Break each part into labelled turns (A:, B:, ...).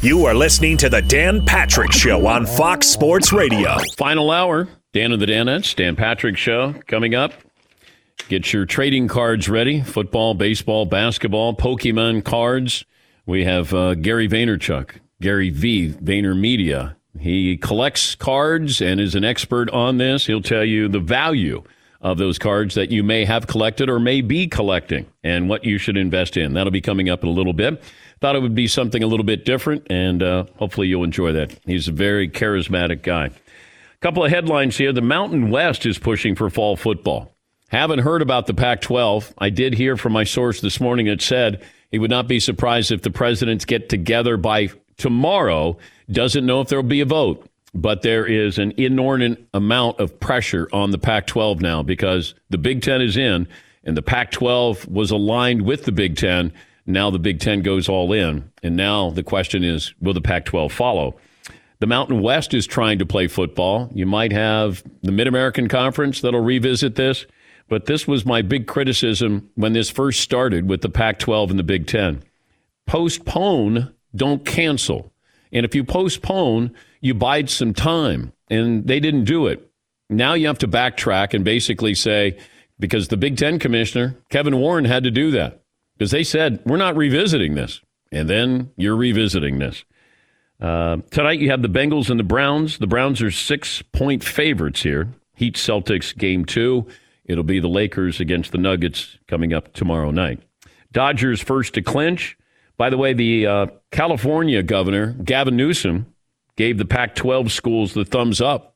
A: You are listening to the Dan Patrick Show on Fox Sports Radio.
B: Final hour, Dan and the Danettes, Dan Patrick Show coming up. Get your trading cards ready. Football, baseball, basketball, Pokemon cards. We have Gary Vaynerchuk, Gary V, VaynerMedia. He collects cards and is an expert on this. He'll tell you the value of those cards that you may have collected or may be collecting and what you should invest in. That'll be coming up in a little bit. Thought it would be something a little bit different, and hopefully you'll enjoy that. He's a very charismatic guy. A couple of headlines here. The Mountain West is pushing for fall football. Haven't heard about the Pac-12. I did hear from my source this morning that said he would not be surprised if the presidents get together by tomorrow. Doesn't know if there will be a vote, but there is an inordinate amount of pressure on the Pac-12 now because the Big Ten is in, and the Pac-12 was aligned with the Big Ten. Now the Big Ten goes all in, and now the question is, will the Pac-12 follow? The Mountain West is trying to play football. You might have the Mid-American Conference that'll revisit this, but this was my big criticism when this first started with the Pac-12 and the Big Ten. Postpone, don't cancel. And if you postpone, you bide some time, and they didn't do it. Now you have to backtrack and basically say, because the Big Ten commissioner, Kevin Warren, had to do that. Because they said, we're not revisiting this. And then you're revisiting this. Tonight you have the Bengals and the Browns. The Browns are 6-point favorites here. Heat Celtics game 2. It'll be the Lakers against the Nuggets coming up tomorrow night. Dodgers first to clinch. By the way, the California governor, Gavin Newsom, gave the Pac-12 schools the thumbs up.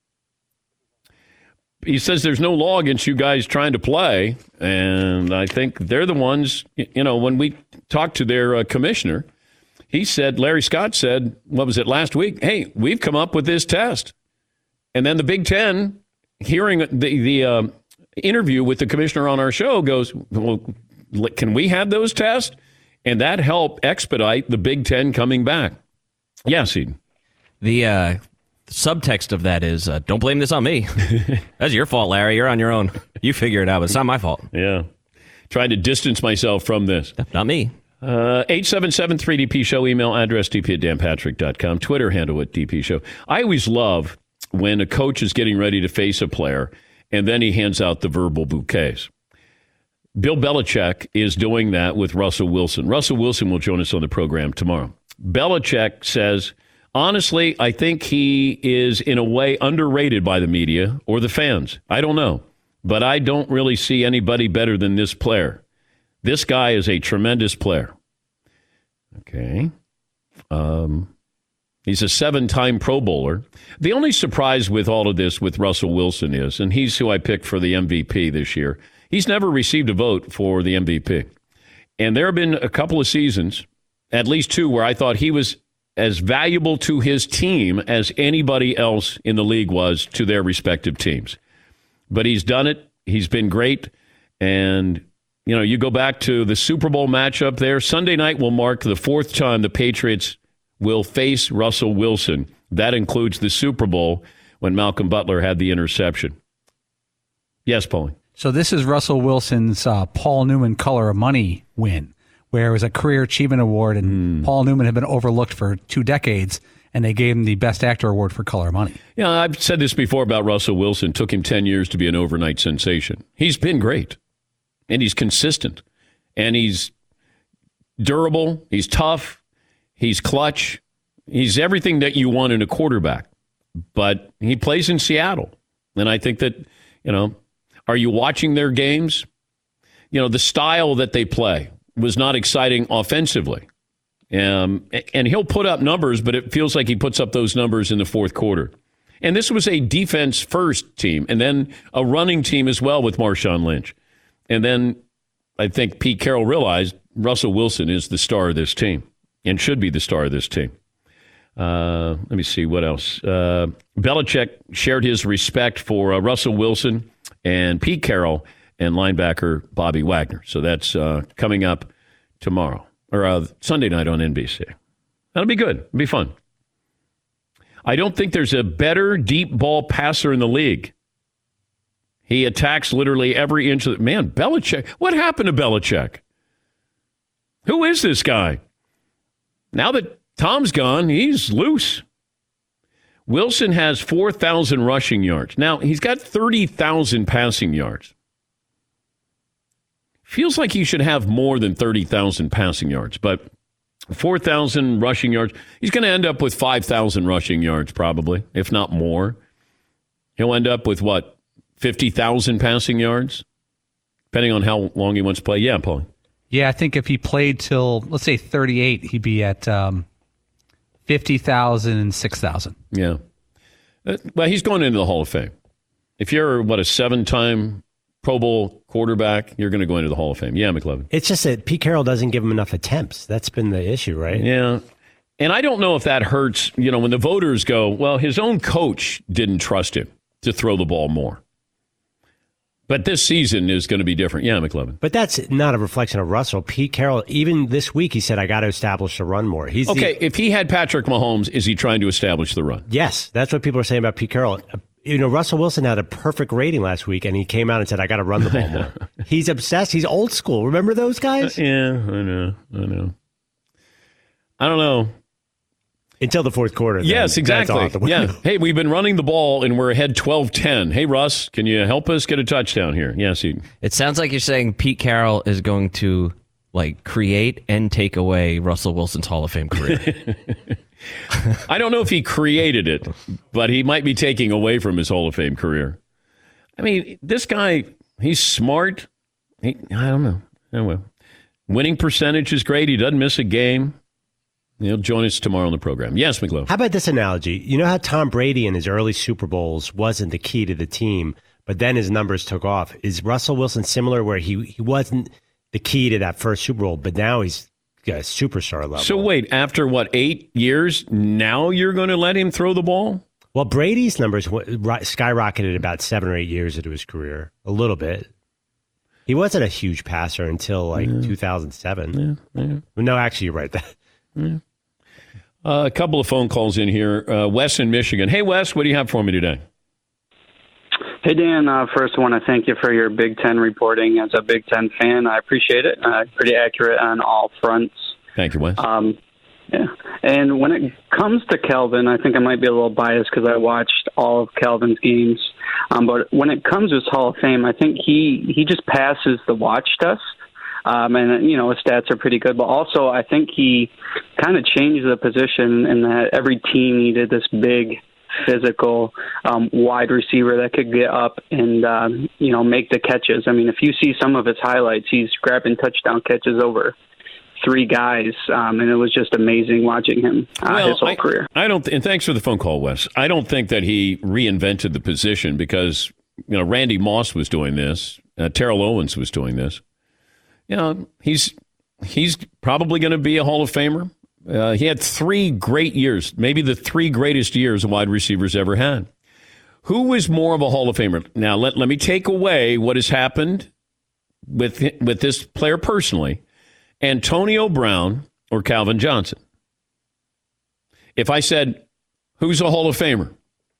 B: He says there's no law against you guys trying to play, and I think they're the ones, when we talked to their commissioner, he said, Larry Scott said, what was it, last week? Hey, we've come up with this test. And then the Big Ten, hearing the interview with the commissioner on our show, goes, well, can we have those tests? And that helped expedite the Big Ten coming back. Yes, Eden.
C: The subtext of that is, don't blame this on me. That's your fault, Larry. You're on your own. You figure it out, but it's not my fault.
B: Yeah. Trying to distance myself from this.
C: Not me.
B: 877-3DP Show, email address dp@danpatrick.com, Twitter handle at DP Show. I always love when a coach is getting ready to face a player, and then he hands out the verbal bouquets. Bill Belichick is doing that with Russell Wilson. Russell Wilson will join us on the program tomorrow. Belichick says, honestly, I think he is in a way underrated by the media or the fans. I don't know, but I don't really see anybody better than this player. This guy is a tremendous player. Okay. He's a 7-time Pro Bowler. The only surprise with all of this with Russell Wilson is, and he's who I picked for the MVP this year, he's never received a vote for the MVP. And there have been a couple of seasons, at least 2, where I thought he was as valuable to his team as anybody else in the league was to their respective teams. But he's done it. He's been great. And, you go back to the Super Bowl matchup there. Sunday night will mark the 4th time the Patriots will face Russell Wilson. That includes the Super Bowl when Malcolm Butler had the interception. Yes, Paulie.
D: So this is Russell Wilson's Paul Newman Color of Money win, where it was a Career Achievement Award, and Paul Newman had been overlooked for 2 decades, and they gave him the Best Actor Award for Color of Money.
B: Yeah, I've said this before about Russell Wilson. It took him 10 years to be an overnight sensation. He's been great, and he's consistent, and he's durable, he's tough, he's clutch, he's everything that you want in a quarterback. But he plays in Seattle, and I think that, are you watching their games? The style that they play was not exciting offensively. And he'll put up numbers, but it feels like he puts up those numbers in the fourth quarter. And this was a defense-first team, and then a running team as well with Marshawn Lynch. And then I think Pete Carroll realized Russell Wilson is the star of this team and should be the star of this team. Let me see what else. Belichick shared his respect for Russell Wilson and Pete Carroll and linebacker Bobby Wagner. So that's coming up tomorrow, or Sunday night on NBC. That'll be good. It'll be fun. I don't think there's a better deep ball passer in the league. He attacks literally every inch of the... Man, Belichick. What happened to Belichick? Who is this guy? Now that Tom's gone. He's loose. Wilson has 4,000 rushing yards. Now, he's got 30,000 passing yards. Feels like he should have more than 30,000 passing yards, but 4,000 rushing yards. He's going to end up with 5,000 rushing yards probably, if not more. He'll end up with, 50,000 passing yards? Depending on how long he wants to play. Yeah, Paul.
D: Yeah, I think if he played till, let's say, 38, he'd be at 50,000 and 6,000.
B: Yeah. Well, he's going into the Hall of Fame. If you're, a 7-time Pro Bowl quarterback, you're going to go into the Hall of Fame. Yeah, McLovin.
E: It's just that Pete Carroll doesn't give him enough attempts. That's been the issue, right?
B: Yeah. And I don't know if that hurts, when the voters go, well, his own coach didn't trust him to throw the ball more. But this season is going to be different. Yeah, McLovin.
E: But that's not a reflection of Russell. Pete Carroll, even this week, he said, I got to establish the run more.
B: If he had Patrick Mahomes, is he trying to establish the run?
E: Yes, that's what people are saying about Pete Carroll. Russell Wilson had a perfect rating last week, and he came out and said, I got to run the ball more. He's obsessed. He's old school. Remember those guys?
B: Yeah, I know. I don't know.
E: Until the fourth quarter.
B: Yes, exactly. Yeah. Hey, we've been running the ball, and we're ahead 12-10. Hey, Russ, can you help us get a touchdown here? Yes,
C: It sounds like you're saying Pete Carroll is going to create and take away Russell Wilson's Hall of Fame career.
B: I don't know if he created it, but he might be taking away from his Hall of Fame career. I mean, this guy, he's smart. I don't know. Oh, well. Winning percentage is great. He doesn't miss a game. He'll join us tomorrow on the program. Yes, McLeod.
E: How about this analogy? You know how Tom Brady in his early Super Bowls wasn't the key to the team, but then his numbers took off. Is Russell Wilson similar where he wasn't the key to that first Super Bowl, but now he's got a superstar level?
B: So wait, after 8 years, now you're going to let him throw the ball?
E: Well, Brady's numbers skyrocketed about 7 or 8 years into his career, a little bit. He wasn't a huge passer until 2007. Yeah. No, actually, you're right.
B: Yeah. A couple of phone calls in here. Wes in Michigan. Hey, Wes, what do you have for me today?
F: Hey, Dan. First, I want to thank you for your Big Ten reporting. As a Big Ten fan, I appreciate it. Pretty accurate on all fronts.
B: Thank you, Wes.
F: Yeah. And when it comes to Calvin, I think I might be a little biased because I watched all of Calvin's games. But when it comes to his Hall of Fame, I think he just passes the watch test. And, his stats are pretty good. But also, I think he kind of changed the position in that every team needed this big, physical wide receiver that could get up and, make the catches. I mean, if you see some of his highlights, he's grabbing touchdown catches over 3 guys, and it was just amazing watching him his whole career.
B: And thanks for the phone call, Wes. I don't think that he reinvented the position because, Randy Moss was doing this. Terrell Owens was doing this. He's probably going to be a Hall of Famer. He had 3 great years, maybe the 3 greatest years a wide receiver's ever had. Who was more of a Hall of Famer? Now, let me take away what has happened with this player personally. Antonio Brown or Calvin Johnson? If I said, who's a Hall of Famer?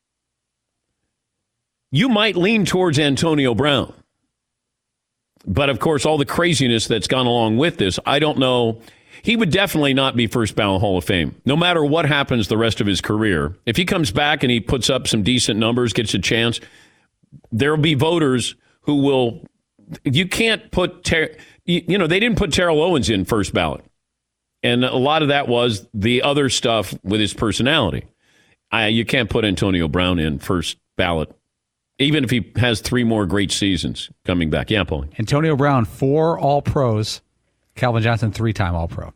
B: You might lean towards Antonio Brown. But, of course, all the craziness that's gone along with this, I don't know. He would definitely not be first ballot Hall of Fame, no matter what happens the rest of his career. If he comes back and he puts up some decent numbers, gets a chance, there will be voters who will – you can't put they didn't put Terrell Owens in first ballot. And a lot of that was the other stuff with his personality. You can't put Antonio Brown in first ballot, even if he has 3 more great seasons coming back. Yeah, Paul.
D: Antonio Brown, 4 All-Pros. Calvin Johnson, 3-time All-Pro.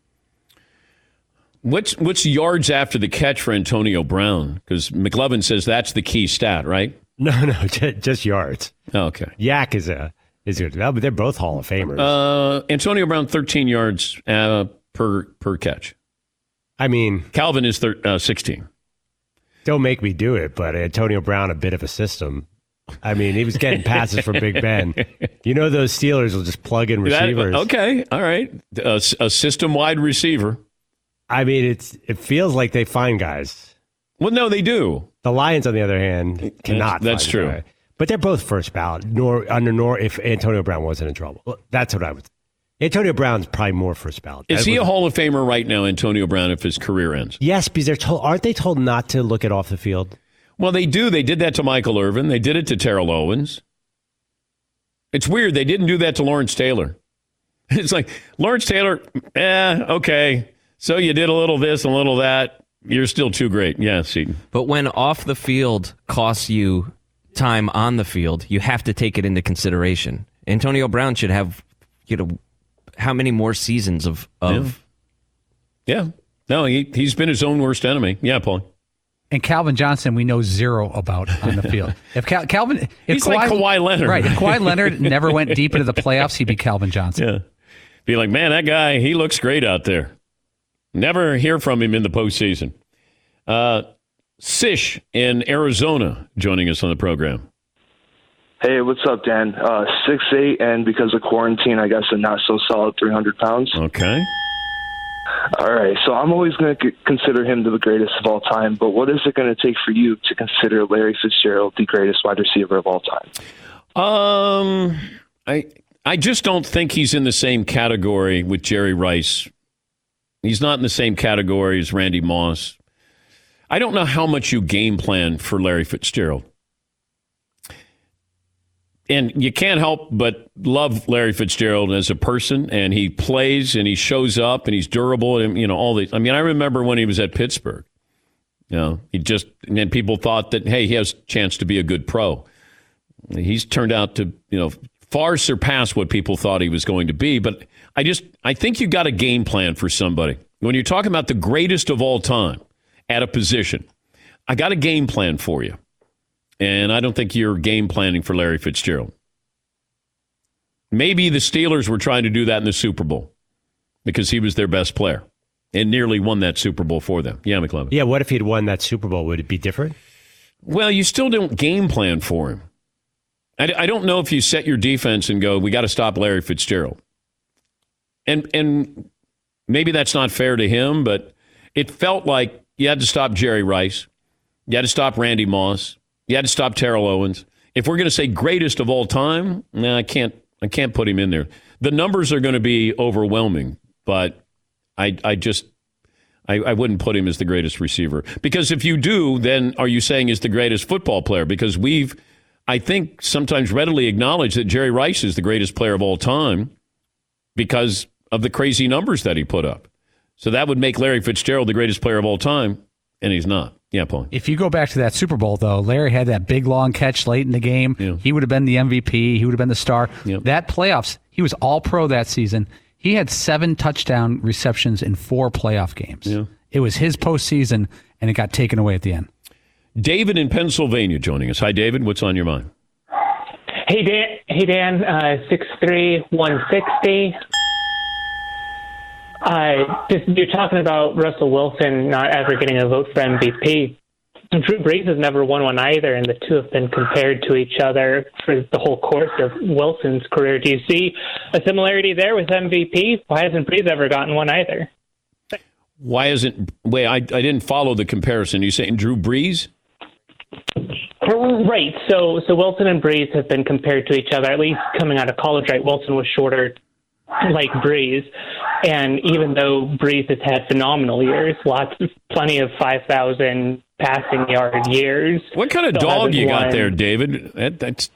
B: What's yards after the catch for Antonio Brown? Because McLovin says that's the key stat, right?
E: No, just yards.
B: Oh, okay.
E: Yak is good. They're both Hall of Famers.
B: Antonio Brown, 13 yards per catch.
E: I mean,
B: Calvin is 16.
E: Don't make me do it, but Antonio Brown, a bit of a system. I mean, he was getting passes from Big Ben. Those Steelers will just plug in receivers.
B: Okay, all right. A system-wide receiver. I mean,
E: it feels like they find guys.
B: Well, no, they do.
E: The Lions, on the other hand, cannot.
B: That's true.
E: But they're both first ballot. Nor if Antonio Brown wasn't in trouble. Well, that's what I would. Antonio Brown's probably more first ballot.
B: Is he a Hall of Famer right now, Antonio Brown, if his career ends?
E: Yes, because aren't they told not to look it off the field?
B: Well, they do. They did that to Michael Irvin. They did it to Terrell Owens. It's weird. They didn't do that to Lawrence Taylor. It's like, Lawrence Taylor, okay. So you did a little this and a little that. You're still too great. Yeah, Seton.
C: But when off the field costs you time on the field, you have to take it into consideration. Antonio Brown should have, how many more seasons of
B: Yeah. No, he's been his own worst enemy. Yeah, Paul.
D: And Calvin Johnson, we know zero about on the field. If
B: he's like Kawhi Leonard.
D: Right. If Kawhi Leonard never went deep into the playoffs, he'd be Calvin Johnson.
B: Yeah. Be like, man, that guy, he looks great out there. Never hear from him in the postseason. Sish in Arizona joining us on the program.
G: Hey, what's up, Dan? 6'8", and because of quarantine, I guess a not so solid 300 pounds.
B: Okay.
G: All right, so I'm always going to consider him the greatest of all time, but what is it going to take for you to consider Larry Fitzgerald the greatest wide receiver of all time?
B: I just don't think he's in the same category with Jerry Rice. He's not in the same category as Randy Moss. I don't know how much you game plan for Larry Fitzgerald. And you can't help but love Larry Fitzgerald as a person, and he plays and he shows up and he's durable and all these. I mean, I remember when he was at Pittsburgh. And then people thought that, hey, he has a chance to be a good pro. He's turned out to, far surpass what people thought he was going to be. But I think you got a game plan for somebody. When you're talking about the greatest of all time at a position, I got a game plan for you. And I don't think you're game planning for Larry Fitzgerald. Maybe the Steelers were trying to do that in the Super Bowl because he was their best player and nearly won that Super Bowl for them. Yeah, McLovin.
E: Yeah, what if he'd won that Super Bowl? Would it be different?
B: Well, you still don't game plan for him. I don't know if you set your defense and go, we got to stop Larry Fitzgerald. And maybe that's not fair to him, but it felt like you had to stop Jerry Rice. You had to stop Randy Moss. You had to stop Terrell Owens. If we're going to say greatest of all time, I can't put him in there. The numbers are going to be overwhelming, but I wouldn't put him as the greatest receiver. Because if you do, then are you saying he's the greatest football player? Because I think, sometimes readily acknowledged that Jerry Rice is the greatest player of all time because of the crazy numbers that he put up. So that would make Larry Fitzgerald the greatest player of all time, and he's not. Yeah, Paul.
D: If you go back to that Super Bowl, though, Larry had that big, long catch late in the game.
B: Yeah.
D: He would have been the MVP. He would have been the star.
B: Yep.
D: That playoffs, he was all-pro that season. He had 7 touchdown receptions in 4 playoff games.
B: Yeah.
D: It was his postseason, and it got taken away at the end.
B: David in Pennsylvania joining us. Hi, David. What's on your mind?
H: Hey, Dan. 6'3", 160. You're talking about Russell Wilson not ever getting a vote for MVP. Drew Brees has never won one either, and the two have been compared to each other for the whole course of Wilson's career. Do you see a similarity there with MVP? Why hasn't Brees ever gotten one either?
B: I didn't follow the comparison. You saying Drew Brees?
H: Right. So Wilson and Brees have been compared to each other, at least coming out of college, right? Wilson was shorter like Brees. And even though Brees has had phenomenal years, plenty of 5,000 passing yard years.
B: What kind of dog you got there, David? That's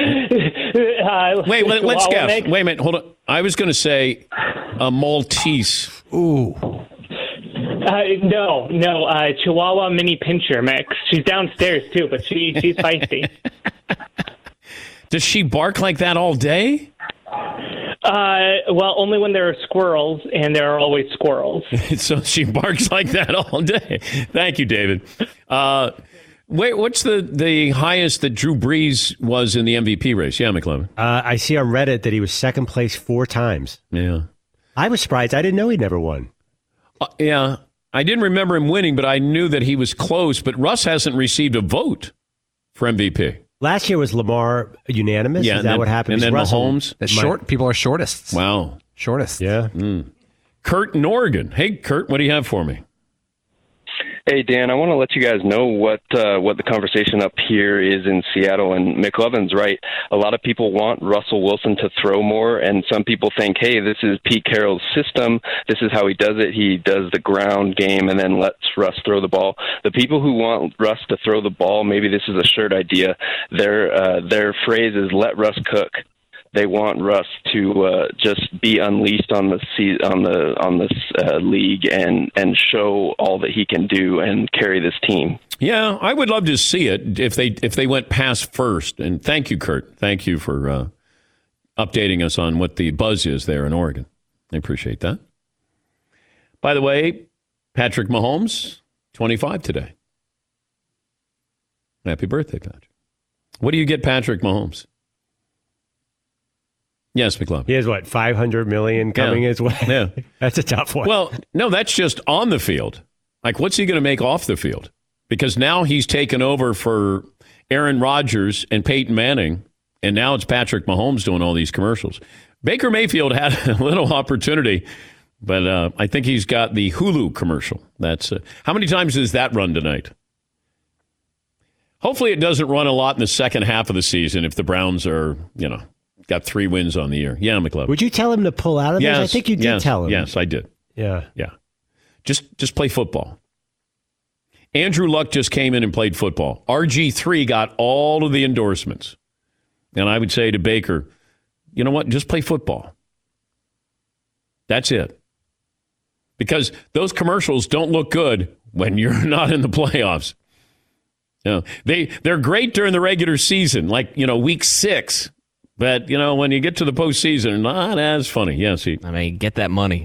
B: Wait, let's guess. Wait a minute, hold on. I was going to say a Maltese.
D: Ooh.
H: No, Chihuahua mini pincher mix. She's downstairs too, but she's feisty.
B: Does she bark like that all day?
H: Well, only when there are squirrels, and there are always squirrels.
B: So she barks like that all day. Thank you, David. What's the highest that Drew Brees was in the MVP race? Yeah, McLovin.
E: I see on Reddit that he was second place 4 times.
B: Yeah.
E: I was surprised. I didn't know he never won.
B: Yeah. I didn't remember him winning, but I knew that he was close. But Russ hasn't received a vote for MVP.
E: Last year was Lamar unanimous.
B: Yeah,
E: is that what happened?
B: And then Mahomes.
D: People are shortists.
B: Wow.
D: Shortest.
E: Yeah.
B: Kurt in Oregon. Hey, Kurt, what do you have for me?
I: Hey, Dan, I want to let you guys know what the conversation up here is in Seattle. And McLovin's right. A lot of people want Russell Wilson to throw more, and some people think, hey, this is Pete Carroll's system. This is how he does it. He does the ground game and then lets Russ throw the ball. The people who want Russ to throw the ball, maybe this is a shirt idea. Their phrase is "Let Russ cook." They want Russ to just be unleashed on this league and show all that he can do and carry this team.
B: Yeah, I would love to see it if they went past first. And thank you, Kurt. Thank you for updating us on what the buzz is there in Oregon. I appreciate that. By the way, Patrick Mahomes, 25 today. Happy birthday, Patrick. What do you get Patrick Mahomes? Yes, McLovin.
E: He has, what, $500 million coming his way?
B: Yeah.
E: That's a tough one.
B: Well, no, that's just on the field. Like, what's he going to make off the field? Because now he's taken over for Aaron Rodgers and Peyton Manning, and now it's Patrick Mahomes doing all these commercials. Baker Mayfield had a little opportunity, but I think he's got the Hulu commercial. That's how many times does that run tonight? Hopefully it doesn't run a lot in the second half of the season if the Browns are, got 3 wins on the year. Yeah, McLovin.
E: Would you tell him to pull out of this? I think you did tell him.
B: Yes, I did.
E: Yeah.
B: Just play football. Andrew Luck just came in and played football. RG3 got all of the endorsements. And I would say to Baker, you know what? Just play football. That's it. Because those commercials don't look good when you're not in the playoffs. They're great during the regular season, like, week 6. But, when you get to the postseason, not as funny. Yes,
C: get that money.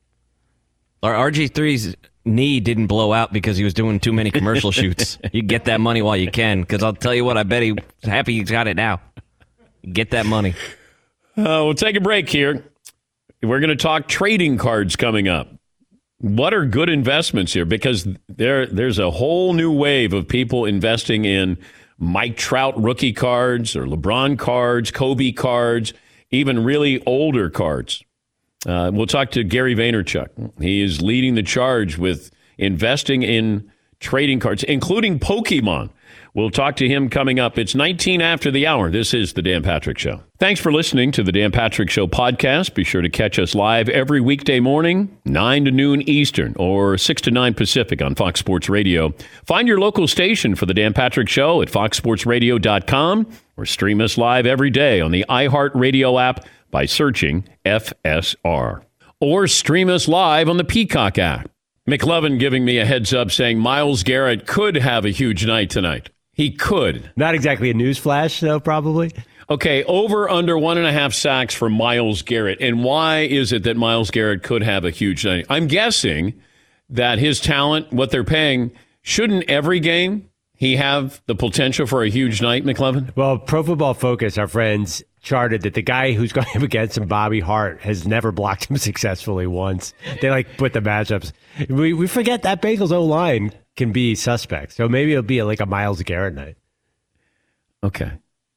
C: Our RG3's knee didn't blow out because he was doing too many commercial shoots. You get that money while you can, because I'll tell you what, I bet he's happy he's got it now. Get that money.
B: We'll take a break here. We're going to talk trading cards coming up. What are good investments here? Because there's a whole new wave of people investing in Mike Trout rookie cards or LeBron cards, Kobe cards, even really older cards. We'll talk to Gary Vaynerchuk. He is leading the charge with investing in trading cards, including Pokemon. We'll talk to him coming up. It's 19 after the hour. This is The Dan Patrick Show. Thanks for listening to The Dan Patrick Show podcast. Be sure to catch us live every weekday morning, 9 to noon Eastern or 6 to 9 Pacific on Fox Sports Radio. Find your local station for The Dan Patrick Show at foxsportsradio.com or stream us live every day on the iHeartRadio app by searching FSR. Or stream us live on the Peacock app. McLovin giving me a heads up saying Myles Garrett could have a huge night tonight. He could.
E: Not exactly a news flash, though, probably.
B: Okay, over under 1.5 sacks for Myles Garrett. And why is it that Myles Garrett could have a huge night? I'm guessing that his talent, what they're paying, shouldn't every game he have the potential for a huge night, McLovin?
E: Well, Pro Football Focus, our friends, charted that the guy who's going up against him, Bobby Hart, has never blocked him successfully once. They put the matchups. We forget that Bengals O-line can be suspect. So maybe it'll be like a Myles Garrett night.
B: Okay.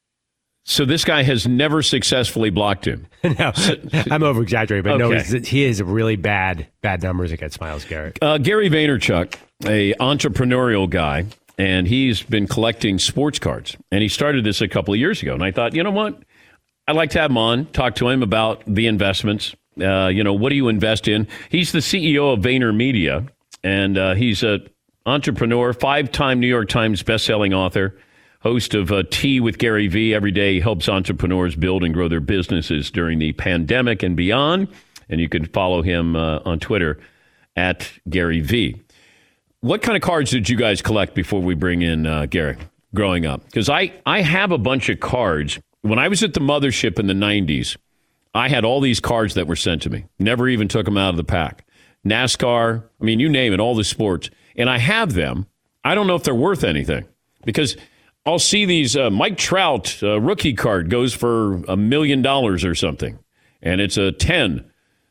B: So this guy has never successfully blocked him.
E: No, I'm over-exaggerating, but okay. No, he is really bad numbers against Myles Garrett.
B: Gary Vaynerchuk, a entrepreneurial guy, and he's been collecting sports cards. And he started this a couple of years ago. And I thought, you know what? I'd like to have him on, talk to him about the investments. What do you invest in? He's the CEO of VaynerMedia, and he's an entrepreneur, 5-time New York Times bestselling author, host of Tea with Gary V. Every day he helps entrepreneurs build and grow their businesses during the pandemic and beyond. And you can follow him on Twitter at Gary V. What kind of cards did you guys collect before we bring in Gary growing up? Because I have a bunch of cards. When I was at the mothership in the 90s, I had all these cards that were sent to me. Never even took them out of the pack. NASCAR, I mean, you name it, all the sports. And I have them. I don't know if they're worth anything because I'll see these Mike Trout rookie card goes for $1 million or something, and it's a 10.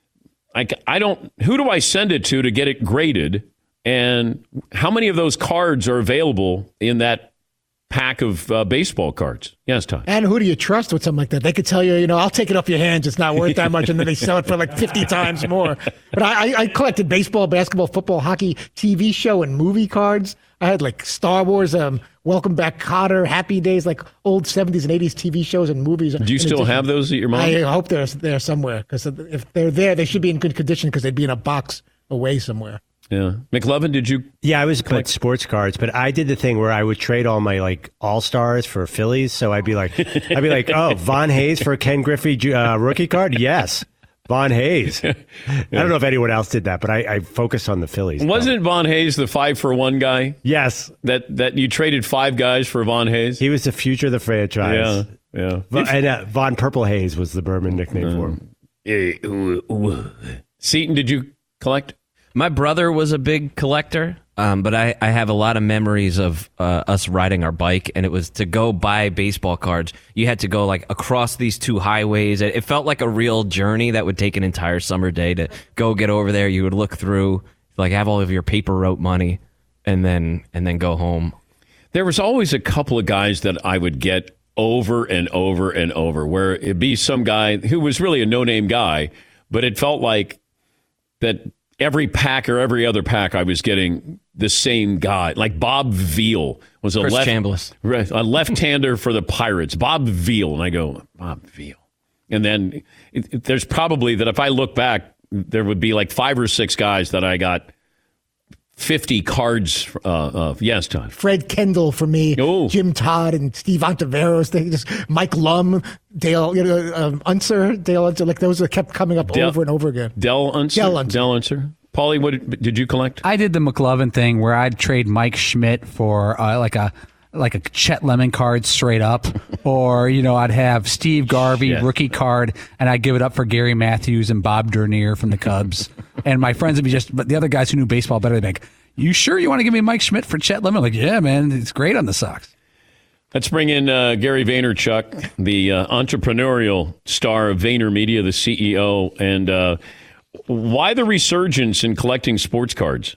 B: Who do I send it to get it graded, and how many of those cards are available in that pack of baseball cards. Yes, Todd.
J: And who do you trust with something like that? They could tell you, I'll take it off your hands. It's not worth that much. And then they sell it for like 50 times more. But I collected baseball, basketball, football, hockey, TV show, and movie cards. I had like Star Wars, Welcome Back Kotter, Happy Days, like old 70s and 80s TV shows and movies.
B: Do you still have those at your mom?
J: I hope they're there somewhere, because if they're there, they should be in good condition, because they'd be in a box away somewhere.
B: Yeah. McLovin, did you?
E: Yeah, I was collect sports cards, but I did the thing where I would trade all my like all-stars for Phillies. So I'd be like, oh, Von Hayes for a Ken Griffey rookie card? Yes. Von Hayes. I don't know if anyone else did that, but I focused on the Phillies.
B: Wasn't Von Hayes the 5-for-1 guy?
E: Yes.
B: That you traded 5 guys for Von Hayes?
E: He was the future of the franchise.
B: Yeah.
E: And Von Purple Hayes was the Berman nickname for him.
B: Seton, did you collect?
C: My brother was a big collector, but I have a lot of memories of us riding our bike, and it was to go buy baseball cards. You had to go like across these 2 highways. It felt like a real journey that would take an entire summer day to go get over there. You would look through, like have all of your paper route money, and then go home.
B: There was always a couple of guys that I would get over and over and over, where it'd be some guy who was really a no-name guy, but it felt like that every pack or every other pack I was getting the same guy. Like Bob Veal was a left-hander for the Pirates. Bob Veal. And I go, Bob Veal. And then there's probably that if I look back, there would be like 5 or 6 guys that I got 50 cards of. Yes, Todd.
J: Fred Kendall for me, Jim Todd and Steve Ontiveros, Mike Lum, Dale Unser, like those that kept coming up over and over again.
B: Dell Unser. Paulie, what did you collect?
D: I did the McLovin thing where I'd trade Mike Schmidt for like a Chet Lemon card straight up, or I'd have Steve Garvey rookie card, and I'd give it up for Gary Matthews and Bob Dernier from the Cubs. And my friends would be but the other guys who knew baseball better, they'd be like, "You sure you want to give me Mike Schmidt for Chet Lemon?" I'm like, yeah, man, it's great on the Sox.
B: Let's bring in Gary Vaynerchuk, the entrepreneurial star of VaynerMedia, the CEO, and why the resurgence in collecting sports cards?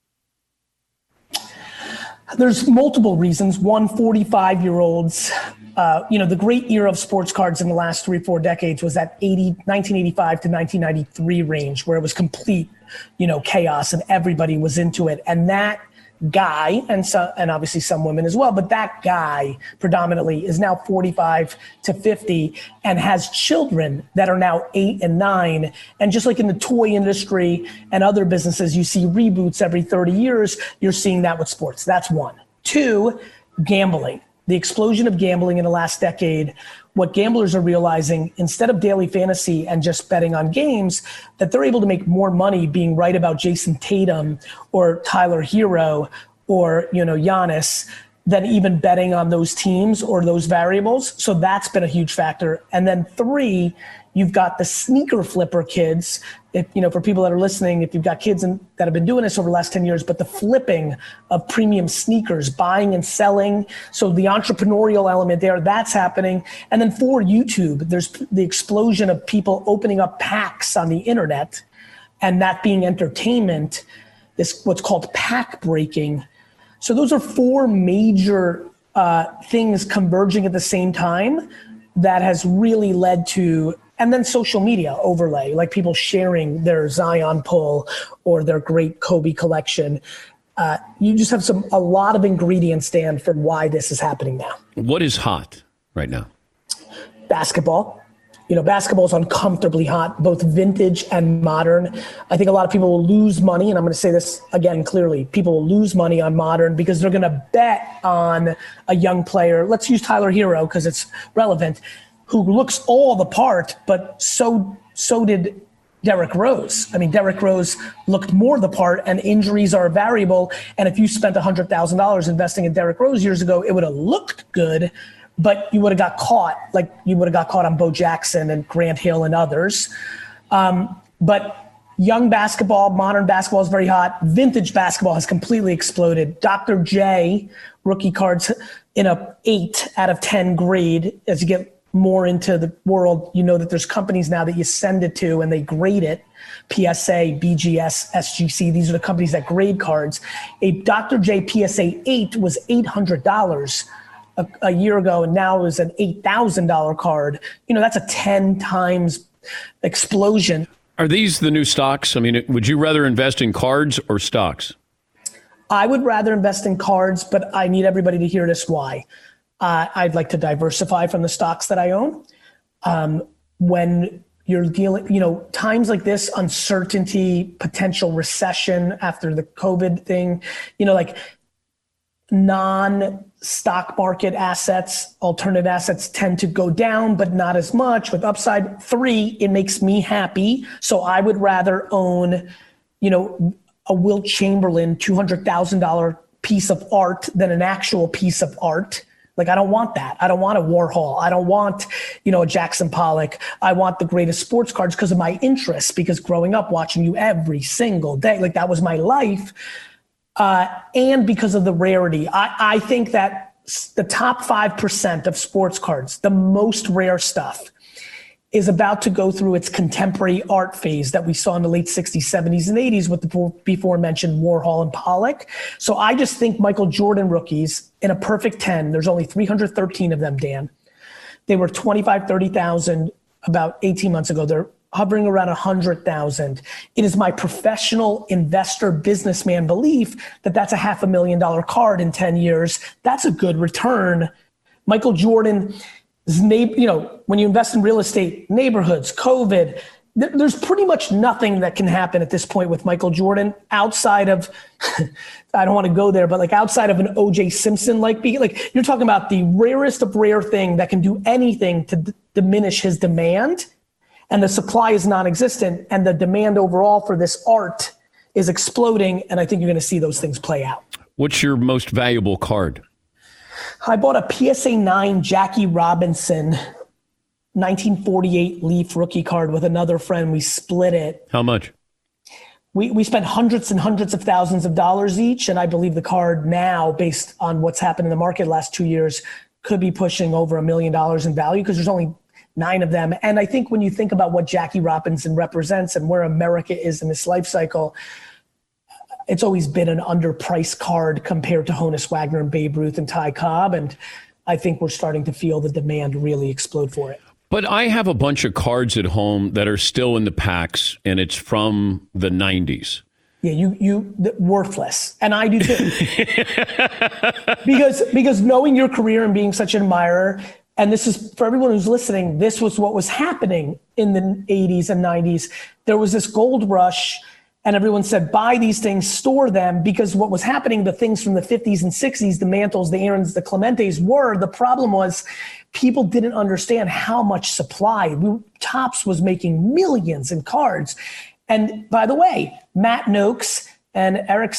K: There's multiple reasons. One, 45-year-olds, the great era of sports cards in the last 3-4 decades was that 1985 to 1993 range, where it was complete, chaos and everybody was into it. And that guy, and obviously some women as well, but that guy predominantly is now 45 to 50 and has children that are now 8 and 9. And just like in the toy industry and other businesses, you see reboots every 30 years, you're seeing that with sports. That's one. 2, gambling. The explosion of gambling in the last decade. What gamblers are realizing, instead of daily fantasy and just betting on games, that they're able to make more money being right about Jason Tatum or Tyler Hero or, Giannis than even betting on those teams or those variables. So that's been a huge factor. And then 3, you've got the sneaker flipper kids. If, for people that are listening, if you've got kids that have been doing this over the last 10 years, but the flipping of premium sneakers, buying and selling. So the entrepreneurial element there, that's happening. And then 4, YouTube, there's the explosion of people opening up packs on the internet and that being entertainment, this what's called pack breaking. So those are 4 major things converging at the same time that has really led to. And then social media overlay, like people sharing their Zion pull or their great Kobe collection. You just have a lot of ingredients, Dan, for why this is happening now.
B: What is hot right now?
K: Basketball. Basketball is uncomfortably hot, both vintage and modern. I think a lot of people will lose money, and I'm going to say this again clearly. People will lose money on modern because they're going to bet on a young player. Let's use Tyler Hero because it's relevant, who looks all the part, but so did Derrick Rose. I mean, Derrick Rose looked more the part, and injuries are a variable. And if you spent $100,000 investing in Derrick Rose years ago, it would have looked good, but you would have got caught, like you would have got caught on Bo Jackson and Grant Hill and others. But young basketball, modern basketball is very hot. Vintage basketball has completely exploded. Dr. J rookie cards in a 8 out of 10 grade. As you get more into the world, that there's companies now that you send it to and they grade it. PSA, BGS, SGC, these are the companies that grade cards. A Dr. J PSA 8 was $800 a year ago, and now is an $8,000 card. That's a 10 times explosion.
B: Are these the new stocks? I mean, would you rather invest in cards or stocks?
K: I would rather invest in cards, but I need everybody to hear this why. I'd like to diversify from the stocks that I own. When you're dealing, times like this, uncertainty, potential recession after the COVID thing, like non-stock market assets, alternative assets tend to go down, but not as much with upside. 3, it makes me happy. So I would rather own, a Wilt Chamberlain $200,000 piece of art than an actual piece of art. Like, I don't want that. I don't want a Warhol. I don't want, a Jackson Pollock. I want the greatest sports cards because of my interests, because growing up watching you every single day, like that was my life. And because of the rarity. I think that the top 5% of sports cards, the most rare stuff, is about to go through its contemporary art phase that we saw in the late 60s, 70s, and 80s with the before mentioned Warhol and Pollock. So I just think Michael Jordan rookies in a perfect 10, there's only 313 of them, Dan. They were 25, 30,000 about 18 months ago. They're hovering around 100,000. It is my professional investor businessman belief that that's a $500,000 card in 10 years. That's a good return. Michael Jordan, when you invest in real estate, neighborhoods, COVID, there's pretty much nothing that can happen at this point with Michael Jordan outside of, I don't want to go there, but like outside of an O.J. Simpson, you're talking about the rarest of rare thing that can do anything to diminish his demand, and the supply is non-existent, and the demand overall for this art is exploding, and I think you're going to see those things play out.
B: What's your most valuable card?
K: I bought a PSA 9 Jackie Robinson 1948 Leaf rookie card with another friend. We split it.
B: How much?
K: We spent hundreds and hundreds of thousands of dollars each, and I believe the card now, based on what's happened in the market the last 2 years, could be pushing over $1 million in value because there's only 9 of them. And I think when you think about what Jackie Robinson represents and where America is in this life cycle, it's always been an underpriced card compared to Honus Wagner and Babe Ruth and Ty Cobb. And I think we're starting to feel the demand really explode for it.
B: But I have a bunch of cards at home that are still in the packs, and it's from the 90s.
K: Yeah, worthless. And I do too. because knowing your career and being such an admirer, and this is for everyone who's listening, this was what was happening in the 80s and 90s. There was this gold rush, and everyone said, buy these things, store them, because what was happening, the things from the 50s and 60s, the Mantles, the Aarons, the Clementes the problem was people didn't understand how much supply. Topps was making millions in cards. And by the way, Matt Noakes and Eric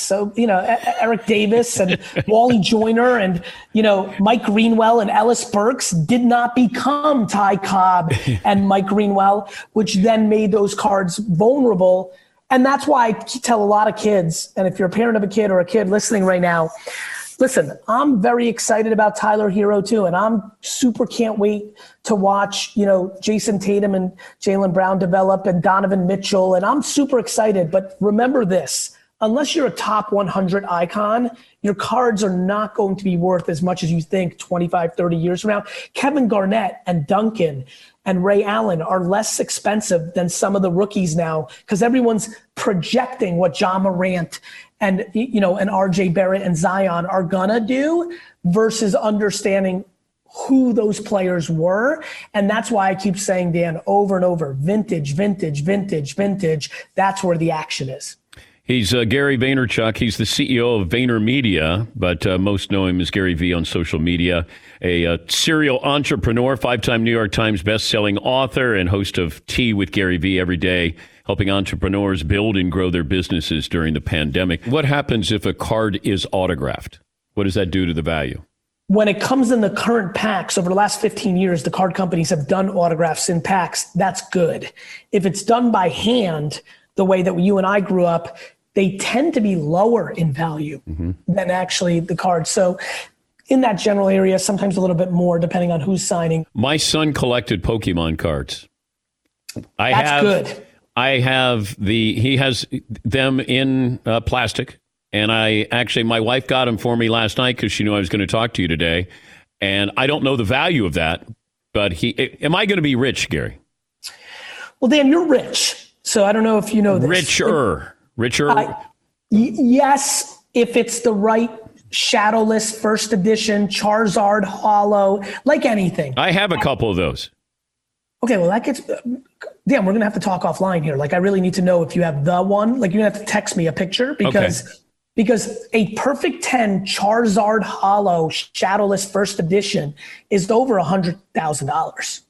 K: Davis and Wally Joyner and, Mike Greenwell and Ellis Burks did not become Ty Cobb and Mike Greenwell, which then made those cards vulnerable. And that's why I tell a lot of kids, and if you're a parent of a kid or a kid listening right now, listen, I'm very excited about Tyler Hero too, and I'm super can't wait to watch, Jason Tatum and Jaylen Brown develop and Donovan Mitchell, and I'm super excited. But remember this, unless you're a top 100 icon, your cards are not going to be worth as much as you think 25, 30 years from now. Kevin Garnett and Duncan and Ray Allen are less expensive than some of the rookies now because everyone's projecting what John Morant and RJ Barrett and Zion are gonna do versus understanding who those players were. And that's why I keep saying, Dan, over and over, vintage, vintage, vintage, vintage. That's where the action is.
B: He's Gary Vaynerchuk. He's the CEO of VaynerMedia, but most know him as Gary V on social media. A serial entrepreneur, 5-time New York Times bestselling author, and host of Tea with Gary V every day, helping entrepreneurs build and grow their businesses during the pandemic. What happens if a card is autographed? What does that do to the value?
K: When it comes in the current packs, over the last 15 years, the card companies have done autographs in packs. That's good. If it's done by hand, the way that you and I grew up, they tend to be lower in value than actually the cards. So in that general area, sometimes a little bit more depending on who's signing.
B: My son collected Pokemon cards.
K: That's good.
B: He has them in plastic. And my wife got them for me last night because she knew I was going to talk to you today. And I don't know the value of that, but am I going to be rich, Gary?
K: Well, Dan, you're rich. So I don't know if you know this.
B: Richer.
K: Yes, if it's the right Shadowless First Edition, Charizard Hollow, like anything.
B: I have a couple of those.
K: Okay, well, that gets... Dan, we're going to have to talk offline here. Like, I really need to know if you have the one. Like, you're going to have to text me a picture because a Perfect 10 Charizard Hollow Shadowless First Edition is over $100,000.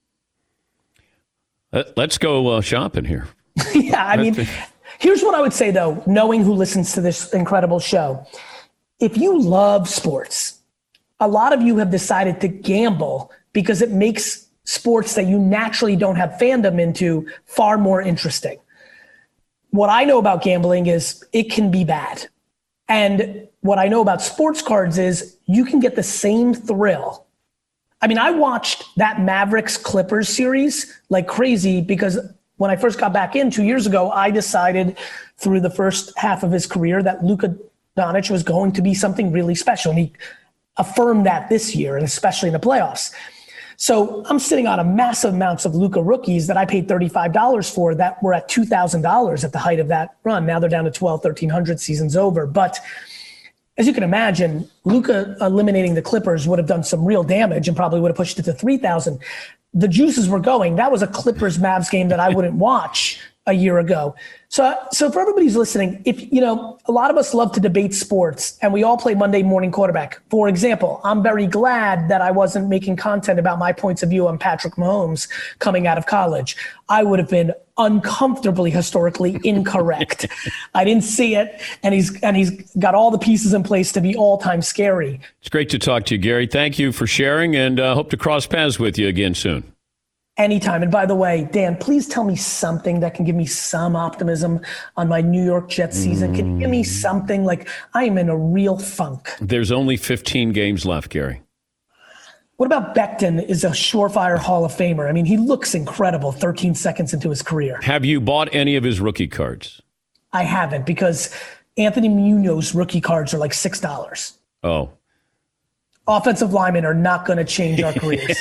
B: Let's go shopping here.
K: Yeah, I mean, here's what I would say, though, knowing who listens to this incredible show. If you love sports, a lot of you have decided to gamble because it makes sports that you naturally don't have fandom into far more interesting. What I know about gambling is it can be bad. And what I know about sports cards is you can get the same thrill. I mean, I watched that Mavericks Clippers series like crazy because when I first got back in 2 years ago, I decided through the first half of his career that Luka Doncic was going to be something really special. And he affirmed that this year, and especially in the playoffs. So I'm sitting on a massive amounts of Luka rookies that I paid $35 for that were at $2,000 at the height of that run. Now they're down to 1,300, season's over. But as you can imagine, Luka eliminating the Clippers would have done some real damage and probably would have pushed it to 3,000. The juices were going. That was a Clippers-Mavs game that I wouldn't watch a year ago. So for everybody who's listening, if a lot of us love to debate sports and we all play Monday morning quarterback. For example, I'm very glad that I wasn't making content about my points of view on Patrick Mahomes coming out of college. I would have been uncomfortably historically incorrect. I didn't see it, and he's got all the pieces in place to be all-time scary.
B: It's great to talk to you, Gary. Thank you for sharing, and hope to cross paths with you again soon.
K: Anytime. And by the way, Dan, please tell me something that can give me some optimism on my New York Jets season. Can you give me something? Like, I am in a real funk.
B: There's only 15 games left, Gary.
K: What about Becton is a surefire Hall of Famer? I mean, he looks incredible 13 seconds into his career.
B: Have you bought any of his rookie cards?
K: I haven't, because Anthony Munoz rookie cards are like $6.
B: Oh.
K: Offensive linemen are not going to change our careers.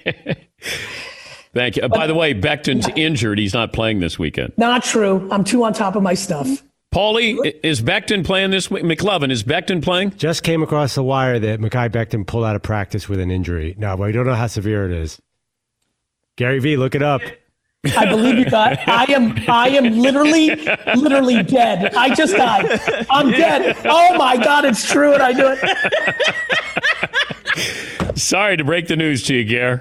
B: Thank you. By the way, Becton's injured. He's not playing this weekend.
K: Not true. I'm too on top of my stuff.
B: Paulie, is Becton playing this week? McLovin, is Becton playing?
E: Just came across the wire that Mekhi Becton pulled out of practice with an injury. No, but we don't know how severe it is. Gary V, look it up.
K: I believe you got. I am literally dead. I just died. I'm dead. Oh my God, it's true, and I knew it.
B: Sorry to break the news to you, Gary.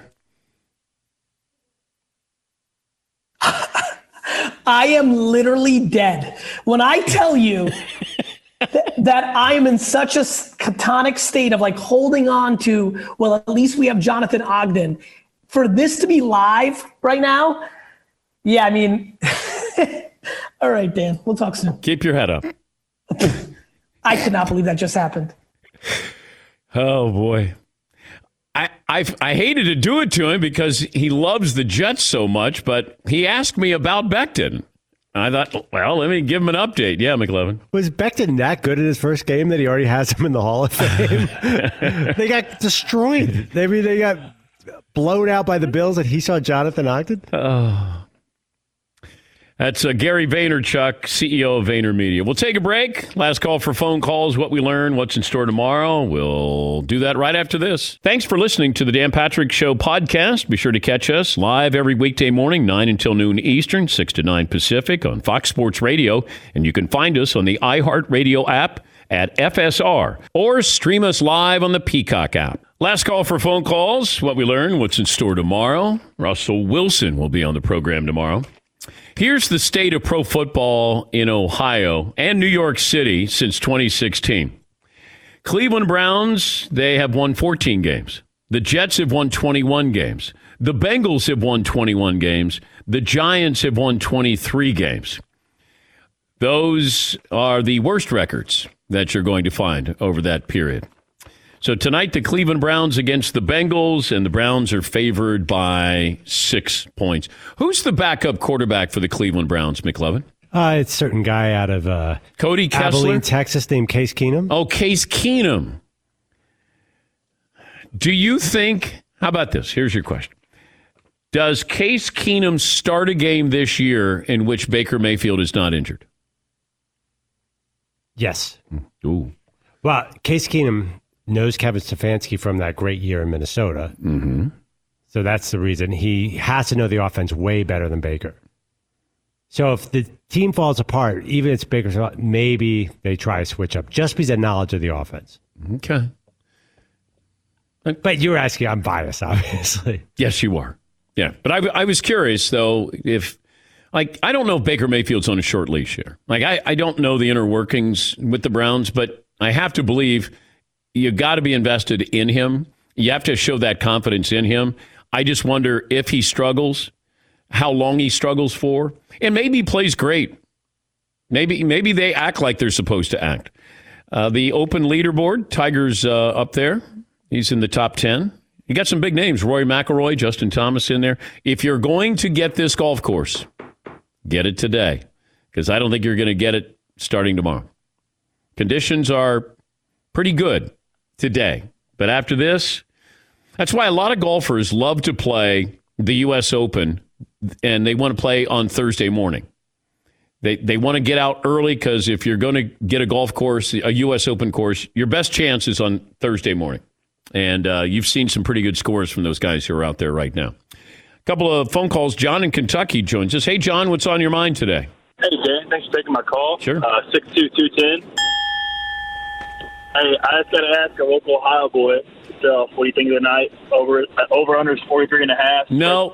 K: I am literally dead. When I tell you that I am in such a catonic state of like holding on to, well, at least we have Jonathan Ogden. For this to be live right now, yeah, I mean, all right, Dan, we'll talk soon.
B: Keep your head up.
K: I could not believe that just happened.
B: Oh, boy. I hated to do it to him because he loves the Jets so much, but he asked me about Becton. I thought, well, let me give him an update. Yeah, McLovin.
E: Was Becton that good in his first game that he already has him in the Hall of Fame? They got destroyed. They got blown out by the Bills, and he saw Jonathan Ogden?
B: Oh. That's Gary Vaynerchuk, CEO of VaynerMedia. We'll take a break. Last call for phone calls, what we learn, what's in store tomorrow. We'll do that right after this. Thanks for listening to the Dan Patrick Show podcast. Be sure to catch us live every weekday morning, 9 until noon Eastern, 6 to 9 Pacific on Fox Sports Radio. And you can find us on the iHeartRadio app at FSR or stream us live on the Peacock app. Last call for phone calls, what we learn, what's in store tomorrow. Russell Wilson will be on the program tomorrow. Here's the state of pro football in Ohio and New York City since 2016. Cleveland Browns, they have won 14 games. The Jets have won 21 games. The Bengals have won 21 games. The Giants have won 23 games. Those are the worst records that you're going to find over that period. So tonight, the Cleveland Browns against the Bengals, and the Browns are favored by 6 points. Who's the backup quarterback for the Cleveland Browns, McLovin?
E: It's a certain guy out of
B: Cody Kessler,
E: Abilene, Texas, named Case Keenum.
B: Oh, Case Keenum. Do you think, how about this? Here's your question. Does Case Keenum start a game this year in which Baker Mayfield is not injured?
E: Yes.
B: Ooh.
E: Well, Case Keenum knows Kevin Stefanski from that great year in Minnesota.
B: Mm-hmm.
E: So that's the reason. He has to know the offense way better than Baker. So if the team falls apart, even if it's Baker's, maybe they try to switch up just because of knowledge of the offense.
B: Okay.
E: But you're asking, I'm biased, obviously.
B: Yes, you are. Yeah. But I was curious, though, if, like, I don't know if Baker Mayfield's on a short leash here. Like, I don't know the inner workings with the Browns, but I have to believe you got to be invested in him. You have to show that confidence in him. I just wonder if he struggles, how long he struggles for, and maybe he plays great. Maybe they act like they're supposed to act. The open leaderboard, Tiger's up there. He's in the top 10. You got some big names, Rory McIlroy, Justin Thomas in there. If you're going to get this golf course, get it today, because I don't think you're going to get it starting tomorrow. Conditions are pretty good today, but after this, that's why a lot of golfers love to play the U.S. Open, and they want to play on Thursday morning. They want to get out early because if you're going to get a golf course, a U.S. Open course, your best chance is on Thursday morning. And you've seen some pretty good scores from those guys who are out there right now. A couple of phone calls. John in Kentucky joins us. Hey, John, what's on your mind today?
L: Hey, Dan. Thanks for taking my call.
B: Sure.
L: 62210. Hey, I just got to ask a local Ohio boy himself, what do you think of the night? Over under is 43.5.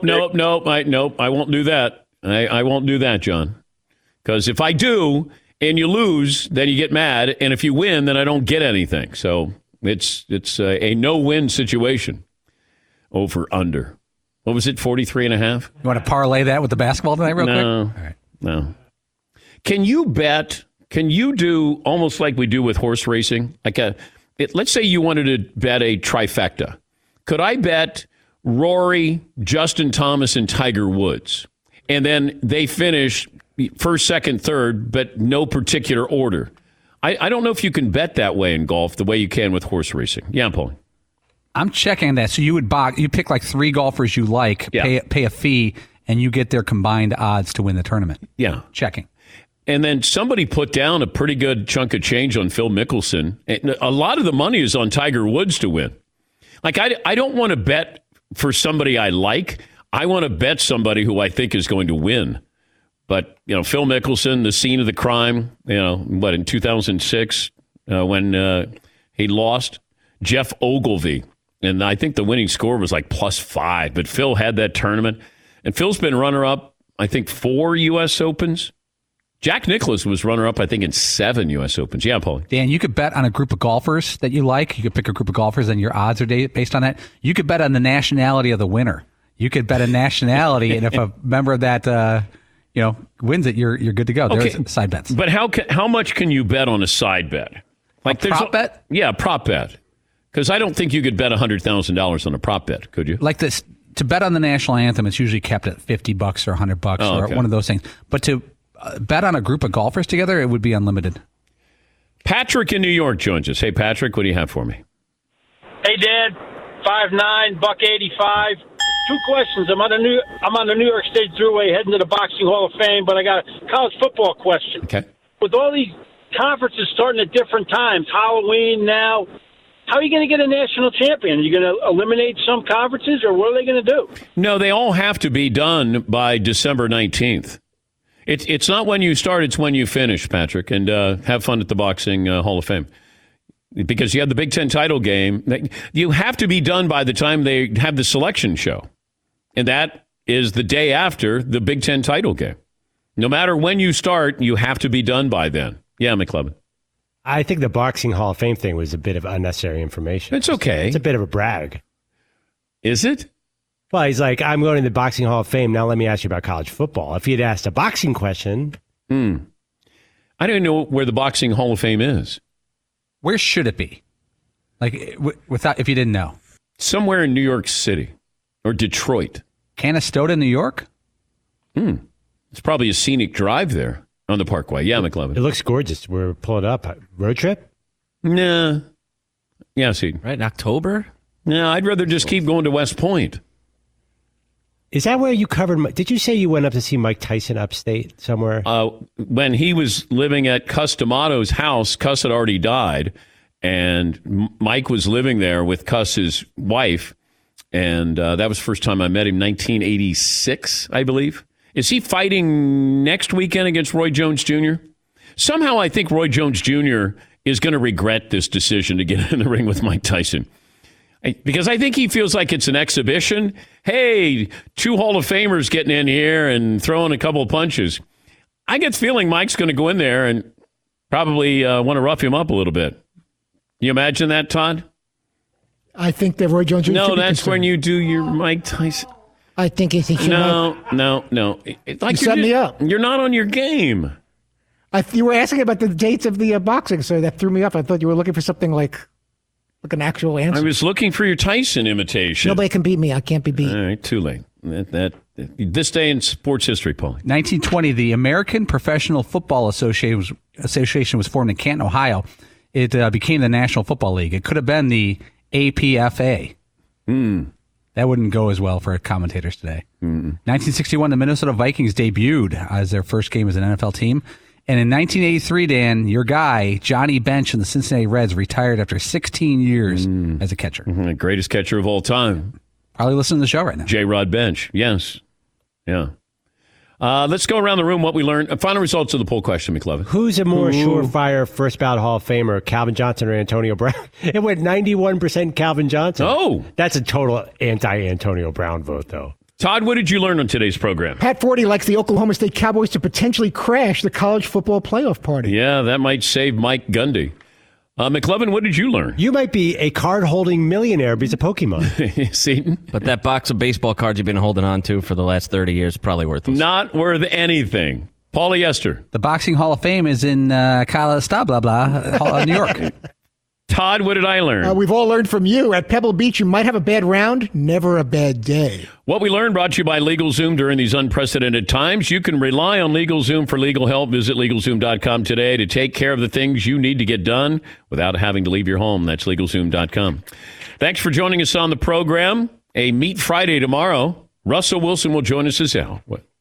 B: No, I won't do that. I won't do that, John. Because if I do and you lose, then you get mad. And if you win, then I don't get anything. So it's a no-win situation. Over under. What was it, 43.5?
D: You want to parlay that with the basketball tonight real quick?
B: All right. No. Can you do almost like we do with horse racing? Let's say you wanted to bet a trifecta. Could I bet Rory, Justin Thomas, and Tiger Woods? And then they finish first, second, third, but no particular order. I don't know if you can bet that way in golf the way you can with horse racing. Yeah, Paulie.
D: I'm checking that. So you pick like three golfers you like, pay a fee, and you get their combined odds to win the tournament.
B: Yeah.
D: Checking.
B: And then somebody put down a pretty good chunk of change on Phil Mickelson. And a lot of the money is on Tiger Woods to win. Like, I don't want to bet for somebody I like. I want to bet somebody who I think is going to win. But, Phil Mickelson, the scene of the crime, in 2006 when he lost, Jeff Ogilvy. And I think the winning score was like +5. But Phil had that tournament. And Phil's been runner-up, I think, 4 U.S. Opens. Jack Nicklaus was runner-up, I think, in 7 U.S. Opens. Yeah, Paulie.
D: Dan, you could bet on a group of golfers that you like. You could pick a group of golfers, and your odds are based on that. You could bet on the nationality of the winner. You could bet a nationality, and if a member of that, wins it, you're good to go. There's side bets.
B: But how much can you bet on a side bet?
D: Like a prop bet?
B: Yeah, prop bet. Because I don't think you could bet $100,000 on a prop bet, could you?
D: Like this, to bet on the national anthem, it's usually kept at $50 or $100 or one of those things. But to bet on a group of golfers together, it would be unlimited.
B: Patrick in New York joins us. Hey, Patrick, what do you have for me?
M: Hey, Dad. 5'9", $185. 2 questions. I'm on the New York State Thruway heading to the Boxing Hall of Fame, but I got a college football question.
B: Okay.
M: With all these conferences starting at different times, Halloween now, how are you going to get a national champion? Are you going to eliminate some conferences, or what are they going to do?
B: No, they all have to be done by December 19th. It's not when you start, it's when you finish, Patrick, and have fun at the Boxing Hall of Fame. Because you have the Big Ten title game. You have to be done by the time they have the selection show. And that is the day after the Big Ten title game. No matter when you start, you have to be done by then. Yeah, McLevin.
E: I think the Boxing Hall of Fame thing was a bit of unnecessary information.
B: It's okay.
E: It's a bit of a brag.
B: Is it?
E: Well, he's like, I'm going to the Boxing Hall of Fame. Now let me ask you about college football. If he had asked a boxing question.
B: I don't even know where the Boxing Hall of Fame is.
D: Where should it be? Like, if you didn't know.
B: Somewhere in New York City or Detroit.
D: Canastota, New York?
B: It's probably a scenic drive there on the Parkway. Yeah, McLevin.
E: It looks gorgeous. We're pulling up. Road trip?
B: Nah. Yeah, see.
C: Right, in October?
B: No, I'd rather just keep going to West Point.
E: Is that where you covered? Did you say you went up to see Mike Tyson upstate somewhere?
B: When he was living at Cus D'Amato's house, Cus had already died, and Mike was living there with Cus's wife, and that was the first time I met him, 1986, I believe. Is he fighting next weekend against Roy Jones Jr.? Somehow I think Roy Jones Jr. is going to regret this decision to get in the ring with Mike Tyson. Because I think he feels like it's an exhibition. Hey, 2 Hall of Famers getting in here and throwing a couple of punches. I get the feeling Mike's going to go in there and probably want to rough him up a little bit. You imagine that, Todd?
J: I think that Roy Jones Jr.
B: No, that's when you do your Mike Tyson.
J: I think he should.
B: No. Like
J: you set me up.
B: You're not on your game.
J: You were asking about the dates of the boxing, so that threw me off. I thought you were looking for something like an actual answer.
B: I was looking for your Tyson imitation.
J: Nobody can beat me. I can't be beat.
B: All right, too late. This day in sports history, Paul.
D: 1920, the American Professional Football Association was formed in Canton, Ohio. It became the National Football League. It could have been the APFA. That wouldn't go as well for commentators today. 1961, the Minnesota Vikings debuted as their first game as an NFL team. And in 1983, Dan, your guy, Johnny Bench in the Cincinnati Reds, retired after 16 years as a catcher.
B: The greatest catcher of all time.
D: Probably listening to the show right now.
B: J-Rod Bench, yes. Yeah. Let's go around the room, what we learned. Final results of the poll question, McLovin.
E: Who's a more surefire first ballot Hall of Famer, Calvin Johnson or Antonio Brown? It went 91% Calvin Johnson.
B: Oh.
E: That's a total anti-Antonio Brown vote, though.
B: Todd, what did you learn on today's program?
J: Pat Forty likes the Oklahoma State Cowboys to potentially crash the college football playoff party.
B: Yeah, that might save Mike Gundy. McLovin, what did you learn?
E: You might be a card-holding millionaire because of Pokemon.
B: Seton?
C: But that box of baseball cards you've been holding on to for the last 30 years is probably worthless.
B: Not worth anything. Paulie Esther.
D: The Boxing Hall of Fame is in New York.
B: Todd, what did I learn?
J: We've all learned from you. At Pebble Beach, you might have a bad round, never a bad day.
B: What we learned brought to you by LegalZoom during these unprecedented times. You can rely on LegalZoom for legal help. Visit LegalZoom.com today to take care of the things you need to get done without having to leave your home. That's LegalZoom.com. Thanks for joining us on the program. A Meat Friday tomorrow. Russell Wilson will join us as well.